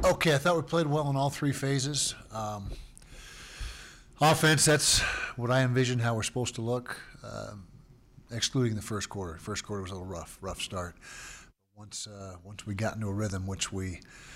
Okay, I thought we played well in all three phases. Offense, that's what I envisioned how we're supposed to look, excluding the first quarter. First quarter was a little rough start. Once we got into a rhythm, which we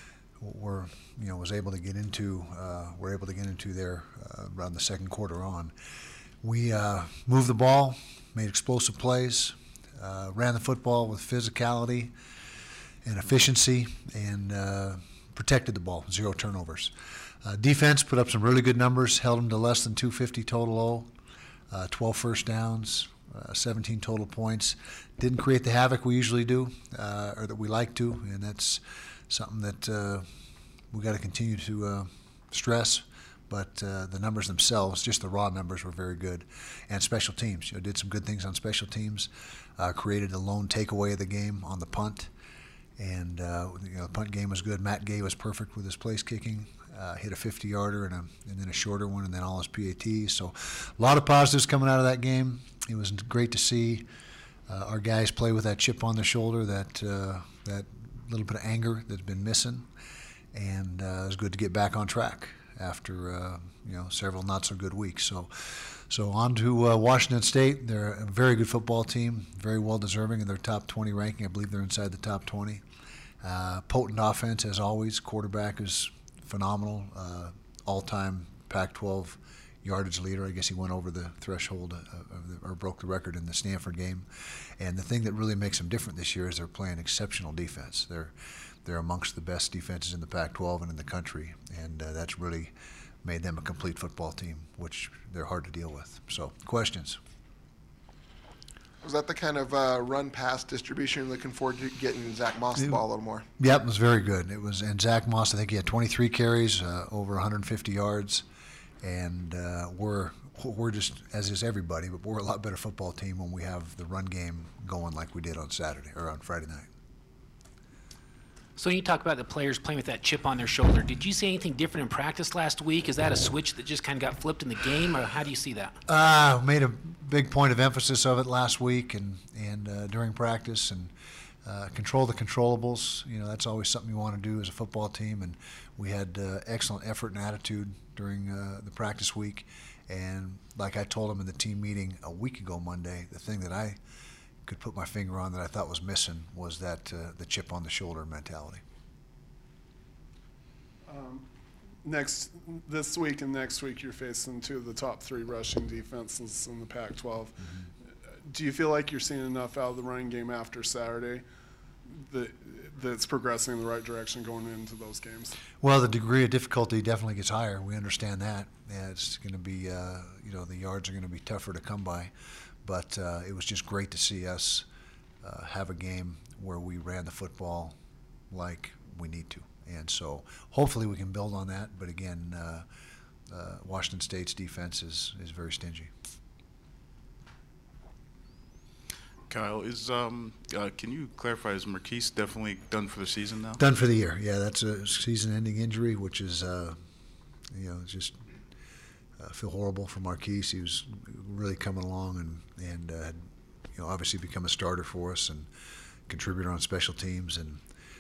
was able to get into, were able to get into there around the second quarter on. We moved the ball, made explosive plays, ran the football with physicality and efficiency, and protected the ball, 0 turnovers. Defense put up some really good numbers, held them to less than 250 total 12 first downs, 17 total points. Didn't create the havoc we usually do, or that we like to, and that's something that we got to continue to stress. But the numbers themselves, just the raw numbers, were very good. And special teams, did some good things on special teams. Created a lone takeaway of the game on the punt. And the punt game was good. Matt Gay was perfect with his place kicking. Hit a 50-yarder and then a shorter one, and then all his PATs. So a lot of positives coming out of that game. It was great to see our guys play with that chip on their shoulder, that little bit of anger that's been missing. And it was good to get back on track after several not so good weeks. So on to Washington State. They're a very good football team, very well deserving of their top 20 ranking. I believe they're inside the top 20. Potent offense as always. Quarterback is phenomenal. All-time Pac-12 yardage leader. I guess he went over the threshold or broke the record in the Stanford game. And the thing that really makes them different this year is they're playing exceptional defense. They're amongst the best defenses in the Pac-12 and in the country, and that's really made them a complete football team, which they're hard to deal with. So, questions? Was that the kind of run-pass distribution you're looking forward to getting Zach Moss the ball a little more? Yep, it was very good. And Zach Moss, I think he had 23 carries, over 150 yards, and we're just, as is everybody, but we're a lot better football team when we have the run game going like we did on Saturday or on Friday night. So when you talk about the players playing with that chip on their shoulder, did you see anything different in practice last week? Is that a switch that just kind of got flipped in the game, or how do you see that? Made a big point of emphasis of it last week and during practice, and control the controllables. That's always something you want to do as a football team, and we had excellent effort and attitude during the practice week. And like I told them in the team meeting a week ago Monday, the thing that I could put my finger on that I thought was missing was that the chip on the shoulder mentality. This week and next week, you're facing two of the top 3 rushing defenses in the Pac-12. Mm-hmm. Do you feel like you're seeing enough out of the running game after Saturday that's progressing in the right direction going into those games? Well, the degree of difficulty definitely gets higher. We understand that. Yeah, it's going to be, the yards are going to be tougher to come by. But it was just great to see us have a game where we ran the football like we need to. And so hopefully we can build on that. But again, Washington State's defense is very stingy. Kyle, can you clarify, is Marquise definitely done for the season now? Done for the year, yeah. That's a season-ending injury, which is, just feel horrible for Marquise. He was really coming along and had, obviously become a starter for us and contributor on special teams, and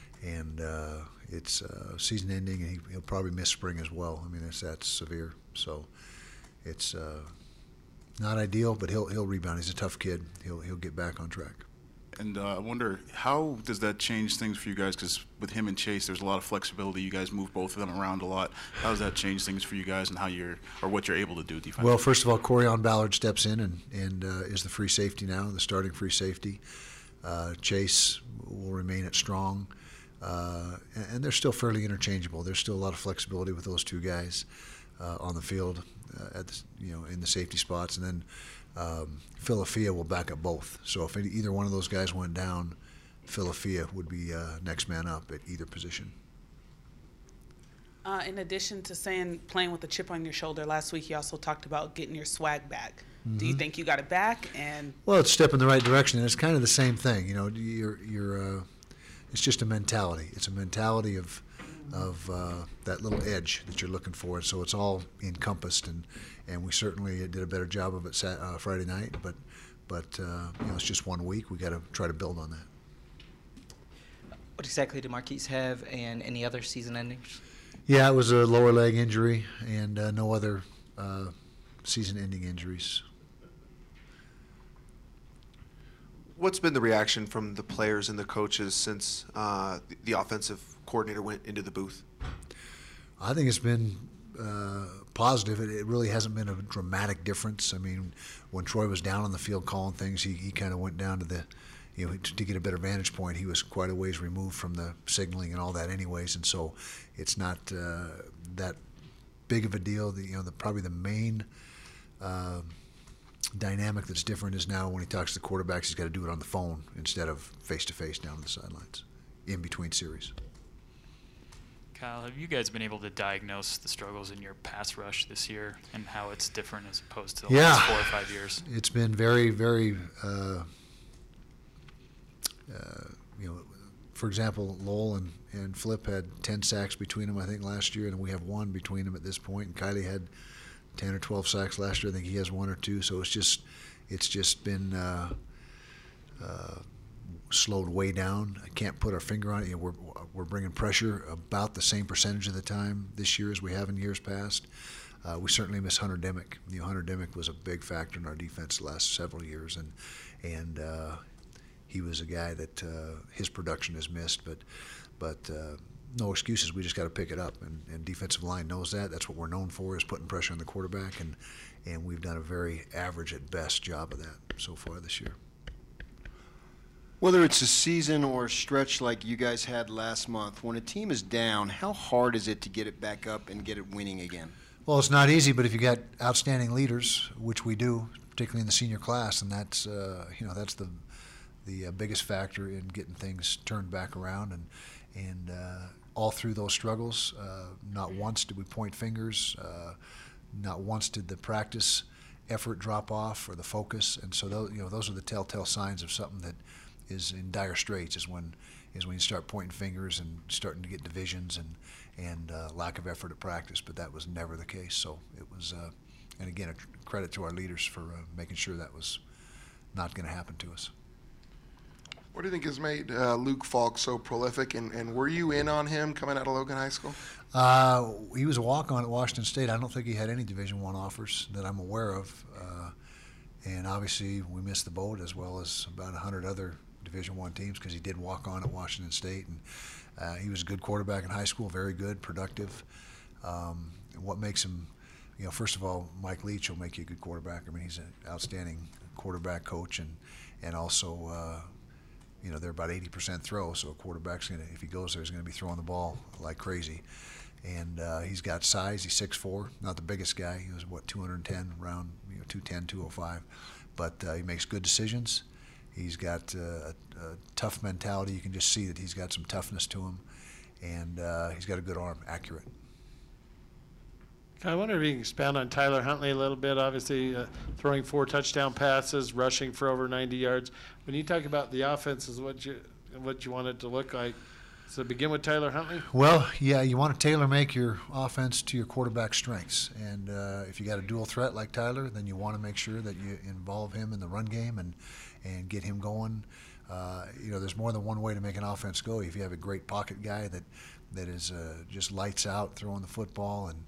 it's season-ending, and he'll probably miss spring as well. I mean, that's severe, so it's not ideal, but he'll rebound. He's a tough kid. He'll get back on track. And I wonder, how does that change things for you guys? Because with him and Chase, there's a lot of flexibility. You guys move both of them around a lot. How does that change things for you guys and what you're able to do defensively? Well, first of all, Corian Ballard steps in and is the free safety now, the starting free safety. Chase will remain at strong. And they're still fairly interchangeable. There's still a lot of flexibility with those two guys on the field, in the safety spots. And then Filafia will back up both. So if either one of those guys went down, Filafia would be next man up at either position. In addition to playing with a chip on your shoulder, last week you also talked about getting your swag back. Mm-hmm. Do you think you got it back? Well, it's a step in the right direction, and it's kind of the same thing. It's just a mentality. It's a mentality of that little edge that you're looking for. So it's all encompassed, and we certainly did a better job of it Friday night. But it's just 1 week. We got to try to build on that. What exactly did Marquise have, and any other season endings? Yeah, it was a lower leg injury and no other season-ending injuries. What's been the reaction from the players and the coaches since the offensive coordinator went into the booth? I think it's been positive. It really hasn't been a dramatic difference. I mean, when Troy was down on the field calling things, he kind of went down to the, to get a better vantage point. He was quite a ways removed from the signaling and all that anyways, and so it's not that big of a deal. Probably the main dynamic that's different is now when he talks to the quarterbacks, he's got to do it on the phone instead of face-to-face down on the sidelines in between series. Kyle, have you guys been able to diagnose the struggles in your pass rush this year and how it's different as opposed to the last 4 or 5 years? It's been very, very, for example, Lowell and Flip had 10 sacks between them, I think, last year, and we have 1 between them at this point. And Kylie had 10 or 12 sacks last year. I think he has 1 or 2. So it's just been slowed way down. I can't put our finger on it. We're bringing pressure about the same percentage of the time this year as we have in years past. We certainly miss Hunter Dimick. Hunter Dimick was a big factor in our defense the last several years, and he was a guy that his production is missed. But no excuses. We just got to pick it up, and defensive line knows that. That's what we're known for, is putting pressure on the quarterback, and we've done a very average at best job of that so far this year. Whether it's a season or a stretch like you guys had last month, when a team is down, how hard is it to get it back up and get it winning again? Well, it's not easy, but if you got outstanding leaders, which we do, particularly in the senior class, and that's that's the biggest factor in getting things turned back around. And all through those struggles, not once did we point fingers, not once did the practice effort drop off or the focus. And so those are the telltale signs of something that is in dire straits, is when you start pointing fingers and starting to get divisions and lack of effort at practice. But that was never the case. So it was, and again, a credit to our leaders for making sure that was not going to happen to us. What do you think has made Luke Falk so prolific, and were you in on him coming out of Logan High School? He was a walk-on at Washington State. I don't think he had any Division I offers that I'm aware of. And obviously we missed the boat, as well as about 100 other Division I teams, because he did walk on at Washington State. And he was a good quarterback in high school, very good, productive. And what makes him, first of all, Mike Leach will make you a good quarterback. I mean, he's an outstanding quarterback coach, and also they're about 80% throw, so a quarterback's if he goes there, he's going to be throwing the ball like crazy. And he's got size. He's 6'4", not the biggest guy. He was, 210, around 210, 205. But he makes good decisions. He's got a tough mentality. You can just see that he's got some toughness to him. And he's got a good arm, accurate. I wonder if you can expand on Tyler Huntley a little bit. Obviously, throwing 4 touchdown passes, rushing for over 90 yards. When you talk about the offense, is what you want it to look like. So begin with Tyler Huntley? Well, yeah, you want to tailor-make your offense to your quarterback's strengths. And if you got a dual threat like Tyler, then you want to make sure that you involve him in the run game and get him going. There's more than one way to make an offense go. If you have a great pocket guy that is just lights out throwing the football, and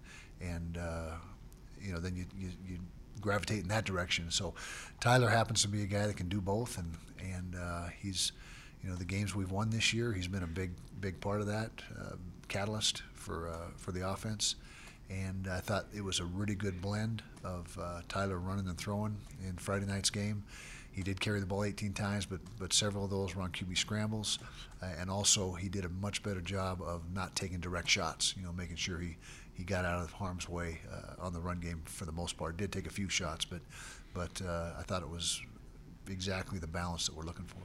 then you gravitate in that direction. So Tyler happens to be a guy that can do both, and he's, the games we've won this year, he's been a big part of that, catalyst for the offense. And I thought it was a really good blend of Tyler running and throwing in Friday night's game. He did carry the ball 18 times, but several of those were on QB scrambles. And also he did a much better job of not taking direct shots, making sure he got out of harm's way on the run game for the most part. Did take a few shots, but I thought it was exactly the balance that we're looking for.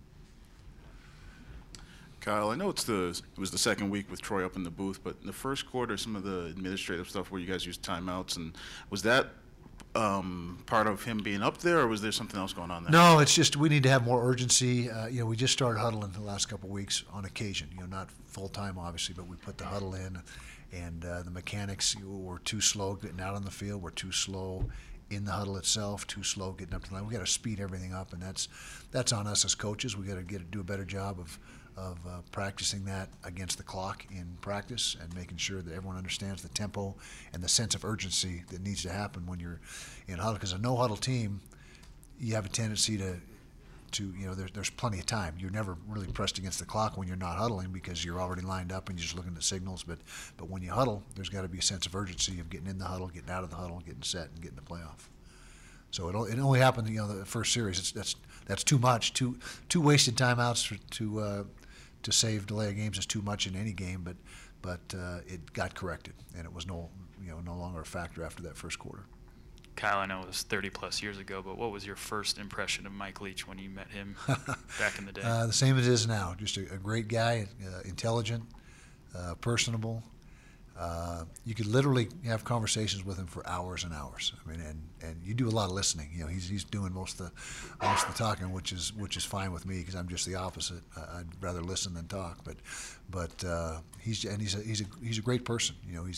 Kyle, I know it was the second week with Troy up in the booth, but in the first quarter, some of the administrative stuff where you guys used timeouts, and was that part of him being up there, or was there something else going on there? No, it's just we need to have more urgency. We just started huddling the last couple of weeks on occasion. Not full time, obviously, but we put the huddle in, and the mechanics were too slow getting out on the field. We're too slow in the huddle itself, too slow getting up to the line. We got to speed everything up, and that's on us as coaches. We got to do a better job of practicing that against the clock in practice and making sure that everyone understands the tempo and the sense of urgency that needs to happen when you're in huddle. Because a no-huddle team, you have a tendency to there's plenty of time. You're never really pressed against the clock when you're not huddling because you're already lined up and you're just looking at signals. But when you huddle, there's got to be a sense of urgency of getting in the huddle, getting out of the huddle, getting set, and getting the playoff. So it only happened, the first series. That's too much. Two wasted timeouts to save delay of games is too much in any game. But it got corrected, and it was no longer a factor after that first quarter. Kyle, I know it was 30-plus years ago, but what was your first impression of Mike Leach when you met him back in the day? The same as it is now. Just a great guy, intelligent, personable. You could literally have conversations with him for hours and hours. I mean, and you do a lot of listening. He's doing most of the talking, which is fine with me because I'm just the opposite. I'd rather listen than talk. But he's a great person.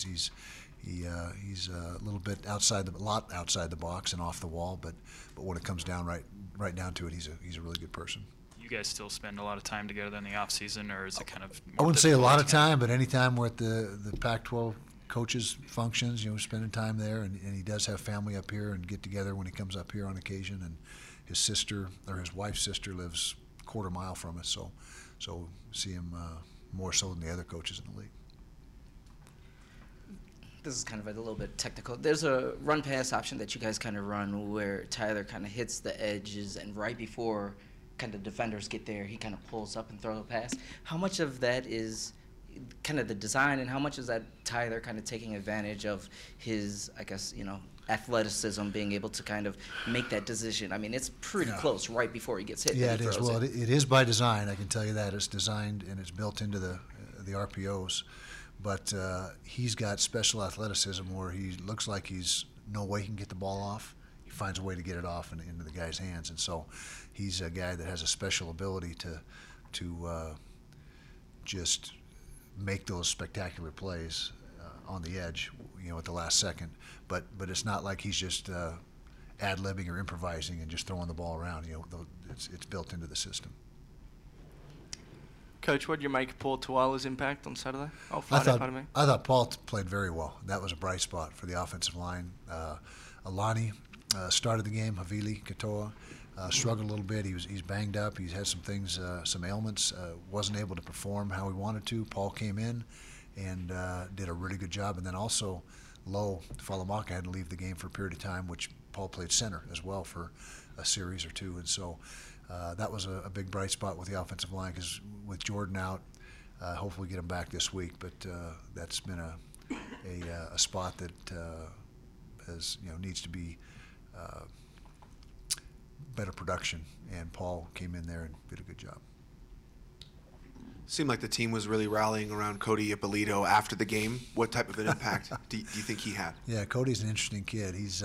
He's a little bit outside the box and off the wall. But when it comes down right down to it, he's a really good person. You guys still spend a lot of time together in the off season, or is it kind of? I wouldn't say a lot of time, but anytime we're at the Pac-12 coaches functions, spending time there, and he does have family up here and get together when he comes up here on occasion. And his sister or his wife's sister lives a quarter mile from us, so see him more so than the other coaches in the league. This is kind of a little bit technical. There's a run-pass option that you guys kind of run where Tyler kind of hits the edges, and right before kind of defenders get there, he kind of pulls up and throws a pass. How much of that is kind of the design, and how much is that Tyler kind of taking advantage of his, I guess, athleticism, being able to kind of make that decision? I mean, it's pretty close right before he gets hit. Yeah, it is. Well, it is by design. I can tell you that. It's designed and it's built into the RPOs. But he's got special athleticism where he looks like he's no way he can get the ball off. He finds a way to get it off and into the guy's hands. And so he's a guy that has a special ability to just make those spectacular plays on the edge, at the last second. But it's not like he's just ad-libbing or improvising and just throwing the ball around. It's built into the system. Coach, what did you make of Paul Tuala's impact on Saturday? Friday, pardon me. I thought Paul played very well. That was a bright spot for the offensive line. Alani started the game. Havili Katoa struggled a little bit. He's banged up. He's had some things, some ailments. Wasn't able to perform how he wanted to. Paul came in and did a really good job. And then also, Lo Falamaka had to leave the game for a period of time, which Paul played center as well for a series or two. And so that was a big bright spot with the offensive line because with Jordan out, hopefully get him back this week. But that's been a spot that needs to be better production. And Paul came in there and did a good job. Seemed like the team was really rallying around Cody Ippolito after the game. What type of an impact do you think he had? Yeah, Cody's an interesting kid. He's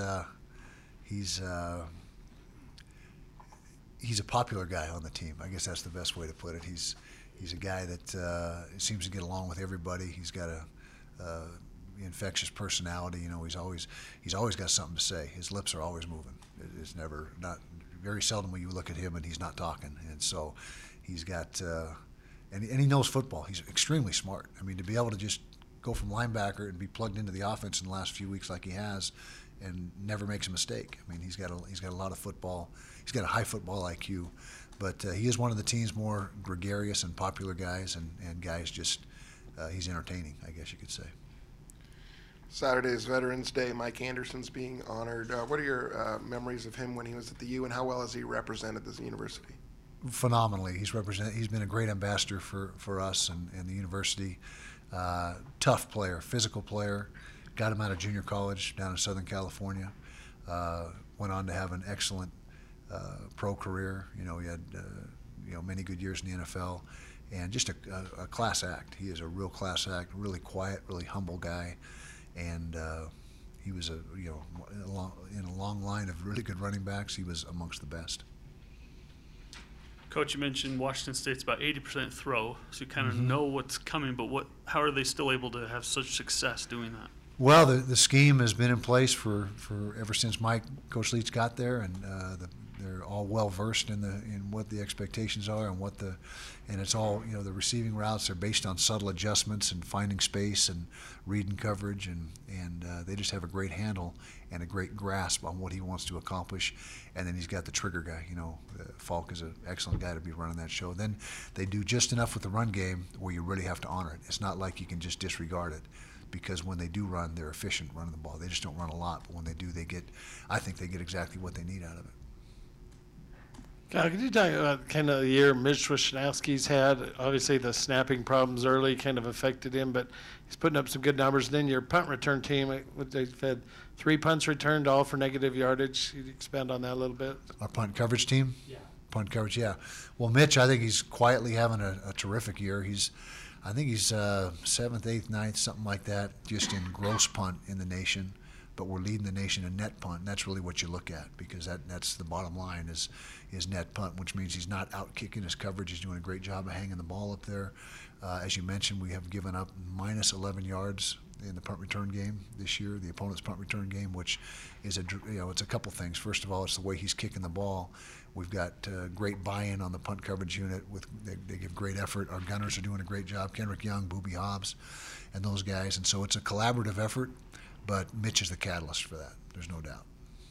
a popular guy on the team. I guess that's the best way to put it. He's a guy that seems to get along with everybody. He's got a infectious personality. He's always got something to say. His lips are always moving. It's very seldom when you look at him and he's not talking. And so he's got and he knows football. He's extremely smart. I mean, to be able to just go from linebacker and be plugged into the offense in the last few weeks like he has, and never makes a mistake. I mean, he's got a lot of football. He's got a high football IQ, but he is one of the team's more gregarious and popular guys, and guys just he's entertaining, I guess you could say. Saturday's Veterans Day. Mike Anderson's being honored. What are your memories of him when he was at the U, and how well has he represented this university? Phenomenally. He's been a great ambassador for us and the university. Tough player, physical player. Got him out of junior college down in Southern California. Went on to have an excellent pro career. He had many good years in the NFL, and just a class act. He is a real class act. Really quiet, really humble guy, and he was in a long line of really good running backs. He was amongst the best. Coach, you mentioned Washington State's about 80% throw, so you kind of know what's coming, but how are they still able to have such success doing that? Well, the scheme has been in place for ever since Coach Leach got there, and they're all well versed in what the expectations are and it's all, you know, the receiving routes are based on subtle adjustments and finding space and reading coverage, and they just have a great handle and a great grasp on what he wants to accomplish. And then he's got the trigger guy. You know, Falk is an excellent guy to be running that show. Then they do just enough with the run game where you really have to honor it. It's not like you can just disregard it, because when they do run, they're efficient running the ball. They just don't run a lot, but when they do, I think they get exactly what they need out of it. Kyle, could you talk about kind of the year Mitch Wishnowski's had? Obviously, the snapping problems early kind of affected him, but he's putting up some good numbers. Then your punt return team, they've had 3 punts returned, all for negative yardage. Could you expand on that a little bit? Our punt coverage team? Yeah. Punt coverage, yeah. Well, Mitch, I think he's quietly having a terrific year. I think he's 7th, 8th, 9th, something like that, just in gross punt in the nation. But we're leading the nation in net punt, and that's really what you look at, because that's the bottom line is net punt, which means he's not out kicking his coverage. He's doing a great job of hanging the ball up there. As you mentioned, we have given up minus 11 yards in the punt return game this year, the opponent's punt return game, which is it's a couple things. First of all, it's the way he's kicking the ball. We've got great buy-in on the punt coverage unit. They give great effort. Our gunners are doing a great job. Kendrick Young, Boobie Hobbs, and those guys. And so it's a collaborative effort, but Mitch is the catalyst for that. There's no doubt.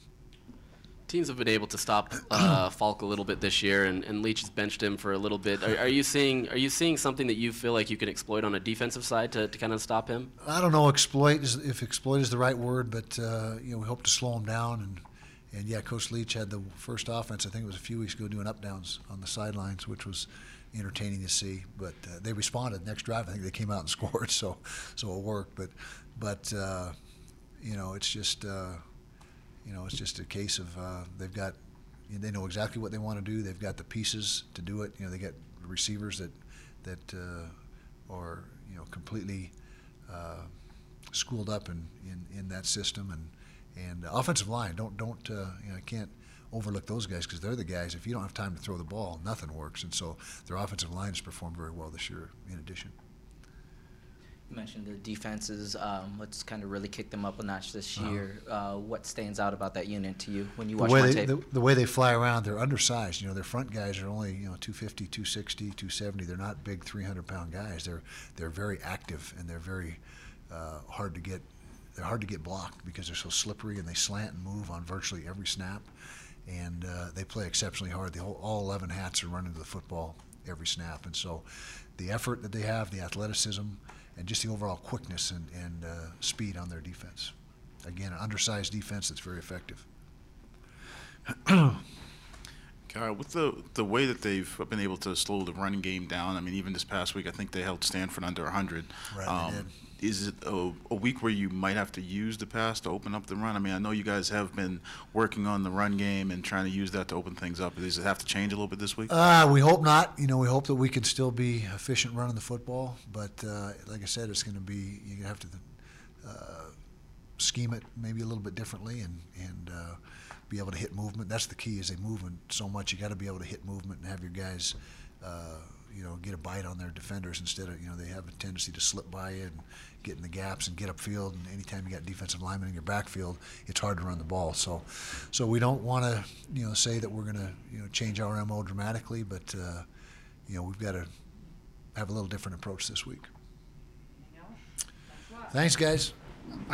Teams have been able to stop Falk a little bit this year, and Leach has benched him for a little bit. Are you seeing something that you feel like you can exploit on a defensive side to kind of stop him? I don't know if exploit is the right word, but we hope to slow him down. And yeah, Coach Leach had the first offense, I think it was a few weeks ago, doing up downs on the sidelines, which was entertaining to see. But they responded. Next drive, I think they came out and scored, so it worked. But it's just. It's just a case of they know exactly what they want to do. They've got the pieces to do it. They got receivers that are completely schooled up in that system, and offensive line. I can't overlook those guys, because they're the guys. If you don't have time to throw the ball, nothing works. And so their offensive line has performed very well this year. In addition. You mentioned the defenses. What's kind of really kicked them up a notch this year? What stands out about that unit to you when you watch more tape? The way they fly around, they're undersized. Their front guys are only 250, 260, 270. They're not big 300-pound guys. They're very active, and they're very hard to get. They're hard to get blocked because they're so slippery, and they slant and move on virtually every snap. And they play exceptionally hard. All 11 hats are running to the football every snap, and so the effort that they have, the athleticism, and just the overall quickness and speed on their defense. Again, an undersized defense that's very effective. Kyle, with the way that they've been able to slow the running game down, I mean, even this past week, I think they held Stanford under 100. Right, they did. Is it a week where you might have to use the pass to open up the run? I mean, I know you guys have been working on the run game and trying to use that to open things up. Does it have to change a little bit this week? We hope not. We hope that we can still be efficient running the football. But like I said, it's going to be, you have to scheme it maybe a little bit differently and be able to hit movement. That's the key, is they move so much. You got to be able to hit movement and have your guys get a bite on their defenders instead of, they have a tendency to slip by you and get in the gaps and get upfield. And anytime you got defensive linemen in your backfield, it's hard to run the ball. So we don't want to, say that we're going to, change our MO dramatically, but, we've got to have a little different approach this week. Thanks, guys.